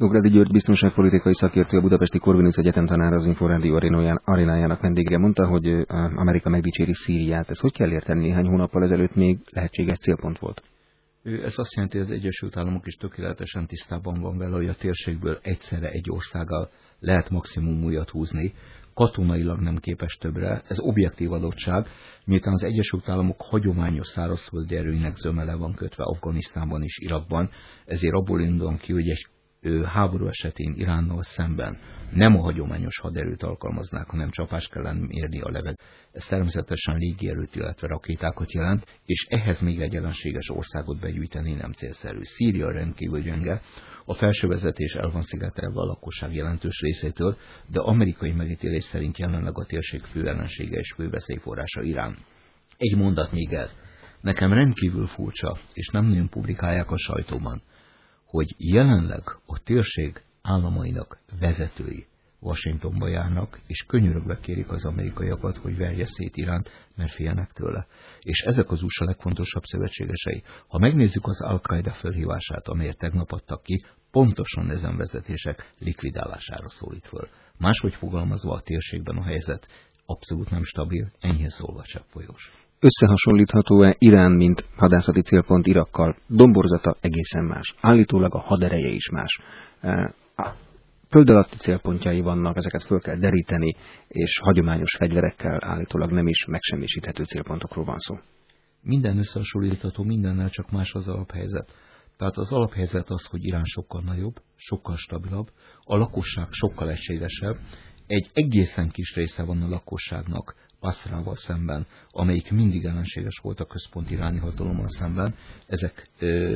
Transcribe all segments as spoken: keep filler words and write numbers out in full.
Nógrádi György biztonságpolitikai szakértő, a Budapesti Corvinus Egyetem tanára, az Inforádió arénájának vendége mondta, hogy Amerika megdicséri Szíriát. Ez hogy kell érteni? Néhány hónappal ezelőtt még lehetséges célpont volt. Ez azt jelenti, hogy az Egyesült Államok is tökéletesen tisztában van vele, hogy a térségből egyszerre egy országgal lehet maximum újat húzni, katonailag nem képes többre, ez objektív adottság, miután az Egyesült Államok hagyományos szárazföldi erőinek zömele van kötve Afganisztánban és Irakban, ezért abból indulunk ki, hogy egy háború esetén Iránnal szemben nem a hagyományos haderőt alkalmaznák, hanem csapást kellene mérni a levet. Ez természetesen légierőt, illetve rakétákat jelent, és ehhez még egy ellenséges országot begyűjteni nem célszerű. Szíria rendkívül gyenge, a felső vezetés el van szigetelve a lakosság jelentős részétől, de amerikai megítélés szerint jelenleg a térség fő ellensége és fő veszélyforrása Irán. Egy mondat még ez. Nekem rendkívül furcsa, és nem nagyon publikálják a sajtóban, hogy jelenleg a térség államainak vezetői Washingtonba járnak, és könyörögve kérik az amerikaiakat, hogy verje szét Iránt, mert félnek tőle. És ezek az u es á legfontosabb szövetségesei. Ha megnézzük az Al-Qaida felhívását, amelyet tegnap adtak ki, pontosan ezen vezetések likvidálására szólít föl. Máshogy fogalmazva, a térségben a helyzet abszolút nem stabil, enyhén szólva cseppfolyós. Összehasonlítható-e Irán, mint hadászati célpont Irakkal? Domborzata egészen más. Állítólag a hadereje is más. A föld alatti célpontjai vannak, ezeket föl kell deríteni, és hagyományos fegyverekkel állítólag nem is megsemmisíthető célpontokról van szó. Minden összehasonlítható, mindennel, csak más az alaphelyzet. Tehát az alaphelyzet az, hogy Irán sokkal nagyobb, sokkal stabilabb, a lakosság sokkal egységesebb, egy egészen kis része van a lakosságnak Basrával szemben, amelyik mindig ellenséges volt a központi iráni hatalommal szemben. Ezek ö,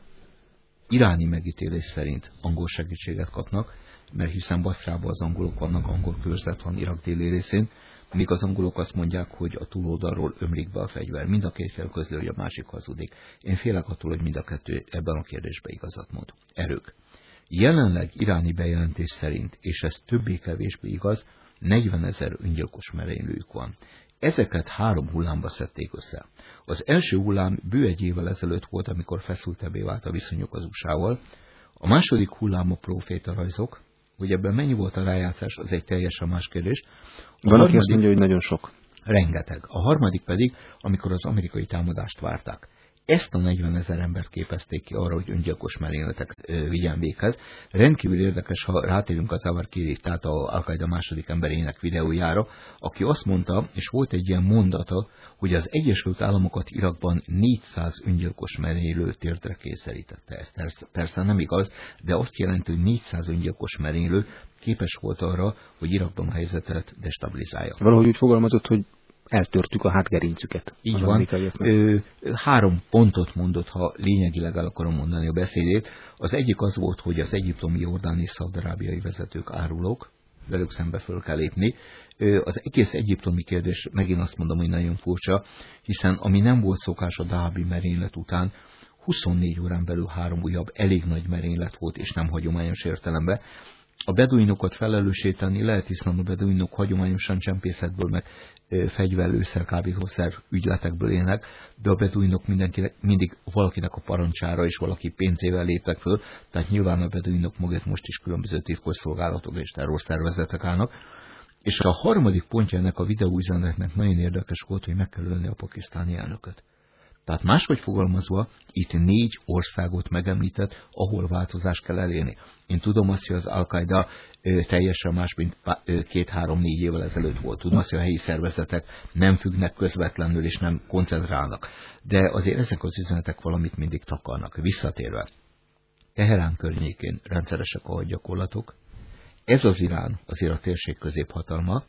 iráni megítélés szerint angol segítséget kapnak, mert hiszen Basrában az angolok vannak, angol körzet van Irak déli részén, míg az angolok azt mondják, hogy a túloldalról ömlik be a fegyver. Mind a két fél közli, hogy a másik hazudik. Én félek attól, hogy mind a kettő ebben a kérdésben igazat mond. Erők. Jelenleg iráni bejelentés szerint, és ez többé-kevésbé igaz, negyvenezer öngyilkos merénylőjük van. Ezeket három hullámba szedték össze. Az első hullám bő egy évvel ezelőtt volt, amikor feszültebbé vált a viszonyok az u es á-val. A második hullám a proféta rajzok, hogy ebben mennyi volt a rájátszás, az egy teljesen más kérdés. A Van, aki azt mondja, hogy nagyon sok. Rengeteg. A harmadik pedig, amikor az amerikai támadást várták. Ezt a negyvenezer embert képezték ki arra, hogy öngyilkos merényletek vigyen véghez. Rendkívül érdekes, ha rátérünk az Zawahiri, tehát a Al-Qaida második emberének videójára, aki azt mondta, és volt egy ilyen mondata, hogy az Egyesült Államokat Irakban négyszáz öngyilkos merénylő térdre kényszerítette. Ez persze nem igaz, de azt jelenti, hogy négyszáz öngyilkos merénylő képes volt arra, hogy Irakban a helyzetet destabilizálja. Valahogy úgy fogalmazott, hogy eltörtük a hátgerincüket. Így van. Ö, három pontot mondott, ha lényegileg el akarom mondani a beszédét. Az egyik az volt, hogy az egyiptomi, jordáni és szaudarábiai vezetők árulók, velük szembe föl kell lépni. Ö, az egész egyiptomi kérdés, megint azt mondom, hogy nagyon furcsa, hiszen ami nem volt szokás a Dahabi merénylet után, huszonnégy órán belül három újabb elég nagy merénylet volt, és nem hagyományos értelemben. A beduinokat felelőssé tenni lehet, hiszen a beduinok hagyományosan csempészetből, meg fegyverlőszer, kábítószer ügyletekből élnek, de a beduinok mindenkinek, mindig valakinek a parancsára és valaki pénzével léptek föl, tehát nyilván a beduinok mögött most is különböző titkosszolgálatok és terrorszervezetek állnak. És a harmadik pontja ennek a videóüzenetnek nagyon érdekes volt, hogy meg kell ölni a pakisztáni elnököt. Tehát máshogy fogalmazva, itt négy országot megemlített, ahol változást kell elérni. Én tudom azt, hogy az Al-Qaida teljesen más, mint két-három-négy évvel ezelőtt volt. Tudom azt, hogy a helyi szervezetek nem függnek közvetlenül és nem koncentrálnak. De azért ezek az üzenetek valamit mindig takarnak. Visszatérve, Teherán környékén rendszeresek a hadgyakorlatok. Ez az Irán, azért a térség középhatalma,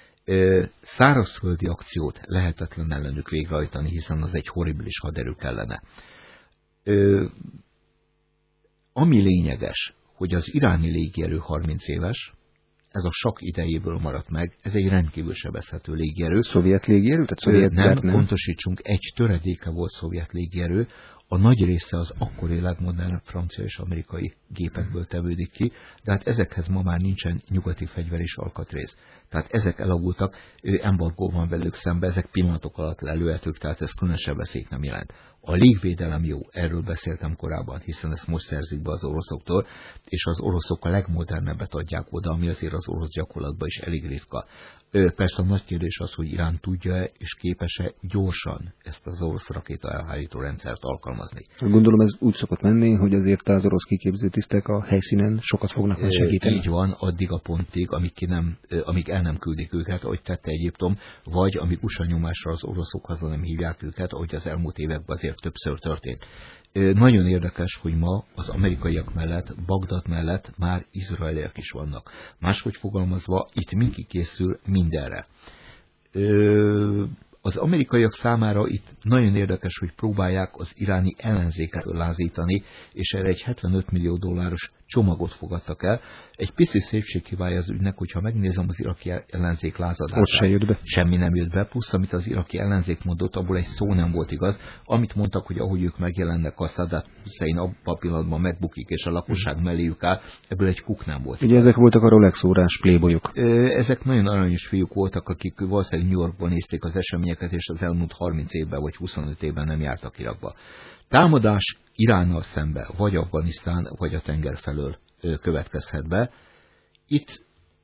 szárazföldi akciót lehetetlen ellenük végrehajtani, hiszen az egy horribilis haderő kellene. Ö, ami lényeges, hogy az iráni légierő harminc éves, ez a sak idejéből maradt meg, ez egy rendkívül sebezhető légierő. Szovjet légierő? Tehát szovjet nem, nem, pontosítsunk, egy töredéke volt szovjet légierő, a nagy része az akkori legmodernebb francia és amerikai gépekből tevődik ki, de hát ezekhez ma már nincsen nyugati fegyver és alkatrész. Tehát ezek elavultak, embargó van velük szembe, ezek pillanatok alatt lelőhetők, tehát ez különösebb veszélyt nem jelent. A légvédelem jó, erről beszéltem korábban, hiszen ezt most szerzik be az oroszoktól, és az oroszok a legmodernebbet adják oda, ami azért az orosz gyakorlatban is elég ritka. Persze a nagy kérdés az, hogy Irán tudja-e és képes-e gyorsan ezt az orosz rakéta elhárító rendszert alkalmazni. Gondolom ez úgy szokott menni, hogy azért az orosz kiképző tisztek a helyszínen sokat fognak majd segíteni. Így van, addig a pontig, amíg, ki nem, amíg el nem küldik őket, ahogy tette Egyiptom, vagy amíg u es á nyomásra az oroszok haza nem hívják őket, ahogy az elmúlt években azért többször történt. Nagyon érdekes, hogy ma az amerikaiak mellett, Bagdad mellett már izraeliek is vannak. Máshogy fogalmazva, itt mindenki készül mindenre. Az amerikaiak számára itt nagyon érdekes, hogy próbálják az iráni ellenzéket lázítani, és erre egy hetvenöt millió dolláros csomagot fogadtak el. Egy pici szépségkívánja az ügynek, hogyha megnézem az iraki ellenzék lázadását. Ott se jött be. Semmi nem jött be, plusz amit az iraki ellenzék mondott, abból egy szó nem volt igaz. Amit mondtak, hogy ahogy ők megjelennek, a Saddam Hussein abban a pillanatban megbukik, és a lakosság melléjük áll, ebből egy kuk nem volt. Ugye igaz. Ezek voltak a Rolex órás playboyok. Ezek nagyon aranyos fiúk voltak, akik valószínűleg New Yorkban nézték az eseményeket, és az elmúlt harminc évben vagy huszonöt évben nem jártak Irakba. Támadás Iránnal szembe, vagy Afganisztán, vagy a tenger felől következhet be. Itt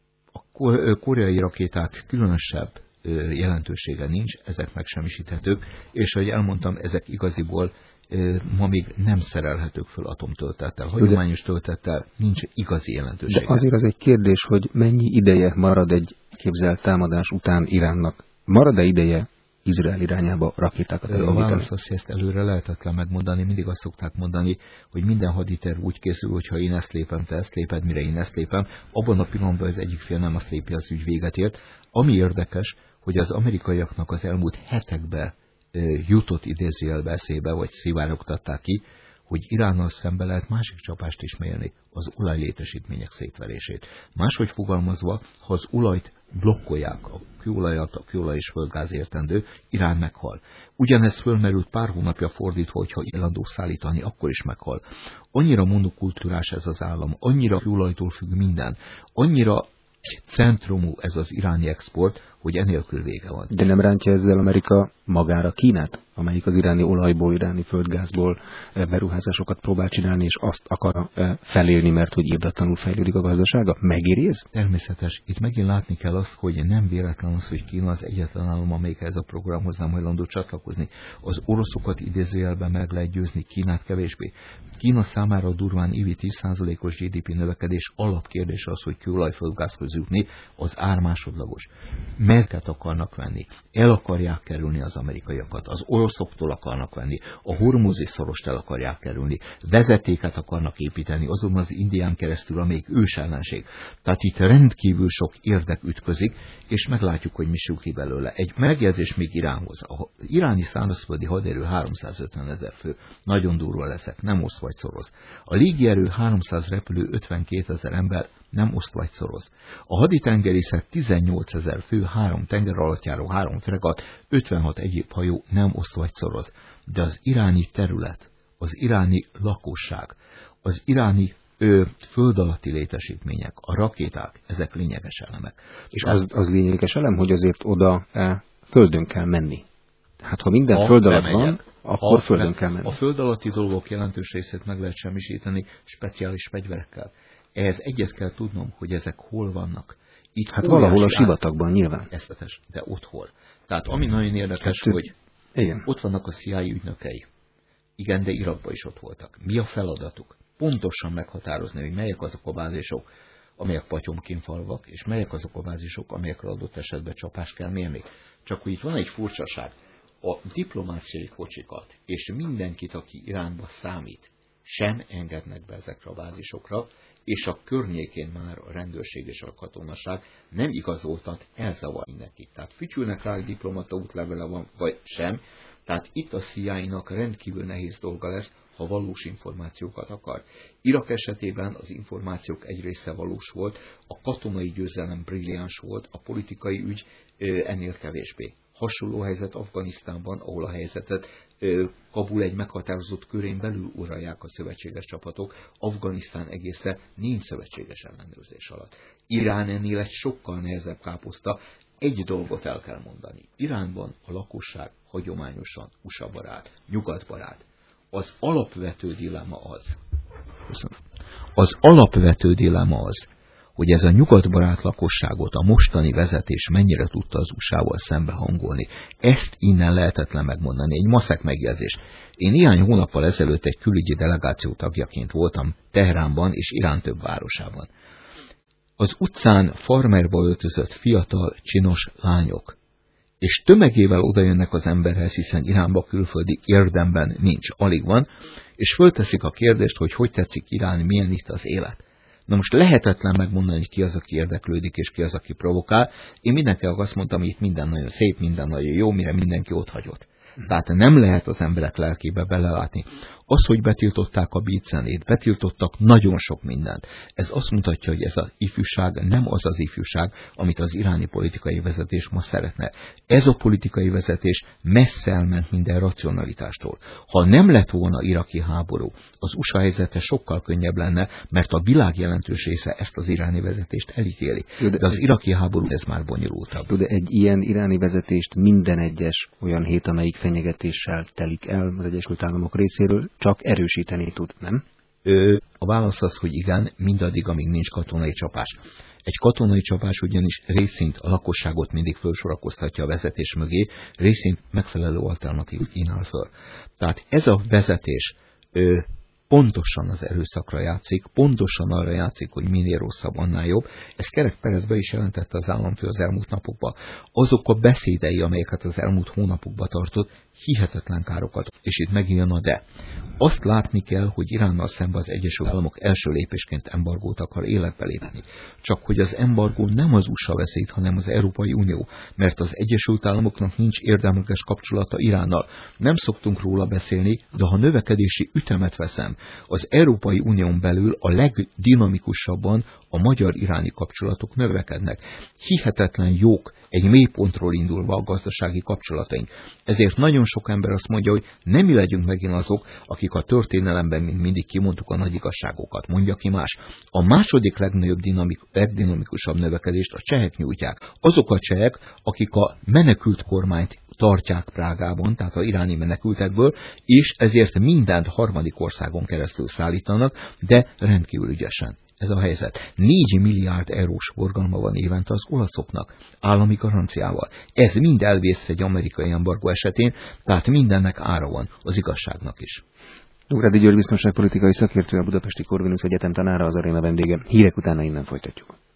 a koreai rakéták különösebb jelentősége nincs, ezek megsemmisíthetők, és ahogy elmondtam, ezek igaziból ma még nem szerelhetők föl atomtöltettel. Hagyományos töltettel nincs igazi jelentősége. De azért az egy kérdés, hogy mennyi ideje marad egy képzelt támadás után Iránnak? Marad-e ideje Izrael irányába rakétákat előállítani? A válasz az, hogy ezt előre lehetetlen megmondani. Mindig azt szokták mondani, hogy minden haditerv úgy készül, hogyha én ezt lépem, te ezt léped, mire én ezt lépem. Abban a pillanatban az egyik fél nem azt lépi, az ügy véget ért. Ami érdekes, hogy az amerikaiaknak az elmúlt hetekben jutott idézőjelbe eszébe, vagy szivárogtatták ki, hogy Iránnal szembe lehet másik csapást is mérni, az olajlétesítmények szétverését. Máshogy fogalmazva, ha az olajt blokkolják, a kőolajat, a kőolaj és földgáz értendő, Irán meghal. Ugyanez fölmerült pár hónapja fordítva, hogyha illandó szállítani, akkor is meghal. Annyira monokultúrás ez az állam, annyira kőolajtól függ minden, annyira centrumú ez az iráni export, hogy enélkül vége van. De nem rántja ezzel Amerika magára Kínát, amelyik az iráni olajból, iráni földgázból beruházásokat próbál csinálni, és azt akar felélni, mert hogy írdatlanul fejlődik a gazdasága? Megéri ez? Természetes. Itt megint látni kell azt, hogy nem véletlen az, hogy Kína az egyetlen állam, amelyik ez a programhoz nem hajlandó csatlakozni. Az oroszokat idézőjelben meg lehet győzni, Kínát kevésbé. Kína számára durván évi tíz százalékos gé dé pé növekedés alapkérdés az, hogy kőolaj-földgázhoz jutni, az ár másodlagos. Melket akarnak venni, el akarják kerülni az amerikaiakat, az oroszoktól akarnak venni, a hormuzi szorost el akarják kerülni, vezetéket akarnak építeni azon az Indián keresztül, amelyik ős ellenség. Tehát itt rendkívül sok érdek ütközik, és meglátjuk, hogy mi sül ki belőle. Egy megjegyzés még Iránhoz. Az iráni szárazföldi haderő háromszázötven ezer fő, nagyon durva leszek, nem oszt vagy szoroz. A légierő háromszáz repülő, ötvenkétezer ember, nem oszt vagy szoroz. A haditengerészet tizennyolcezer fő, három tengeralattjáró, három fregat, ötvenhat egyéb hajó, nem oszt vagy szoroz. De az iráni terület, az iráni lakosság, az iráni ö, föld alatti létesítmények, a rakéták, ezek lényeges elemek. És az, az lényeges elem, hogy azért oda e, földön kell menni. Hát ha minden ha föld alatt van, akkor ha földön kell menni. A föld alatti dolgok jelentős részét meg lehet semmisíteni speciális fegyverekkel. Ehhez egyet kell tudnom, hogy ezek hol vannak. Itt hát valahol a sivatagban nyilván. Esztetes, de ott hol. Tehát ami nagyon érdekes, hát, hogy igen. Ott vannak a C I A ügynökei. Igen, de Irakban is ott voltak. Mi a feladatuk? Pontosan meghatározni, hogy melyek azok a bázisok, amelyek patyomkínfalvak, és melyek azok a bázisok, amelyekre adott esetben csapást kell mérni. Csak hogy itt van egy furcsaság. A diplomáciai kocsikat, és mindenkit, aki Iránba számít, sem engednek be ezekre a bázisokra, és a környékén már a rendőrség és a katonaság nem igazoltat, elzavar mindenkit. Tehát fütyülnek rá, hogy diplomata útlevele van, vagy sem. Tehát itt a C I A-nak rendkívül nehéz dolga lesz, ha valós információkat akar. Irak esetében az információk egy része valós volt, a katonai győzelem brilliáns volt, a politikai ügy ennél kevésbé. Hasonló helyzet Afganisztánban, ahol a helyzetet Kabul egy meghatározott körén belül uralják a szövetséges csapatok, Afganisztán egészre nincs szövetséges ellenőrzés alatt. Irán ennél egy sokkal nehezebb káposzta. Egy dolgot el kell mondani. Iránban a lakosság hagyományosan u es á barát, nyugatbarát. Az alapvető dilemma az, az alapvető dilemma az, hogy ez a nyugatbarát lakosságot a mostani vezetés mennyire tudta az u es á-val szembe hangolni. Ezt innen lehetetlen megmondani. Egy maszek megjegyzés. Én néhány hónappal ezelőtt egy külügyi delegáció tagjaként voltam Teheránban és Irán több városában. Az utcán farmerba öltözött fiatal, csinos lányok, és tömegével odajönnek az emberhez, hiszen Iránba külföldi érdemben nincs, alig van, és fölteszik a kérdést, hogy hogy tetszik Irán, milyen itt az élet. Na most lehetetlen megmondani, hogy ki az, aki érdeklődik, és ki az, aki provokál. Én mindenkinek azt mondtam, hogy itt minden nagyon szép, minden nagyon jó, mire mindenki ott hagyott. Tehát nem lehet az emberek lelkébe belelátni. Az, hogy betiltották a beat zenét, betiltottak nagyon sok mindent. Ez azt mutatja, hogy ez az ifjúság nem az az ifjúság, amit az iráni politikai vezetés ma szeretne. Ez a politikai vezetés messze elment minden racionalitástól. Ha nem lett volna iraki háború, az u es á helyzete sokkal könnyebb lenne, mert a világ jelentős része ezt az iráni vezetést elítéli. De az iraki háború ez már bonyolultabb. De egy ilyen iráni vezetést minden egyes olyan hét, amelyik fenyegetéssel telik el az Egyesült Államok részéről, csak erősíteni tud, nem? Ö, a válasz az, hogy igen, mindaddig, amíg nincs katonai csapás. Egy katonai csapás ugyanis részint a lakosságot mindig felsorakoztatja a vezetés mögé, részint megfelelő alternatívát kínál föl. Tehát ez a vezetés ö, pontosan az erőszakra játszik, pontosan arra játszik, hogy minél rosszabb, annál jobb. Ez Kerek Perez be is jelentette az államfő az elmúlt napokban. Azok a beszédei, amelyeket az elmúlt hónapokban tartott, hihetetlen károkat. És itt megint jön a de. Azt látni kell, hogy Iránnal szemben az Egyesült Államok első lépésként embargót akar életbe lépni. Csak hogy az embargó nem az u es á veszít, hanem az Európai Unió, mert az Egyesült Államoknak nincs érdemleges kapcsolata Iránnal. Nem szoktunk róla beszélni, de ha növekedési ütemet veszem, az Európai Unión belül a legdinamikusabban a magyar-iráni kapcsolatok növekednek. Hihetetlen jók, egy mélypontról indulva a gazdasági kapcsolataink. Ezért nagyon sok ember azt mondja, hogy nem mi legyünk megint azok, akik a történelemben mint mindig kimondtuk a nagy igazságokat. Mondja ki más. A második legnagyobb dinamik, legdinamikusabb növekedést a csehek nyújtják. Azok a csehek, akik a menekült kormányt tartják Prágában, tehát az iráni menekültekből, és ezért mindent harmadik országon keresztül szállítanak, de rendkívül ügyesen. Ez a helyzet. négy milliárd eurós forgalma van évente az olaszoknak, állami garanciával. Ez mind elvész egy amerikai embargó esetén, tehát mindennek ára van, az igazságnak is. Nógrádi György biztonságpolitikai szakértő, a Budapesti Corvinus Egyetem tanára, az aréna vendége. Hírek utána innen folytatjuk.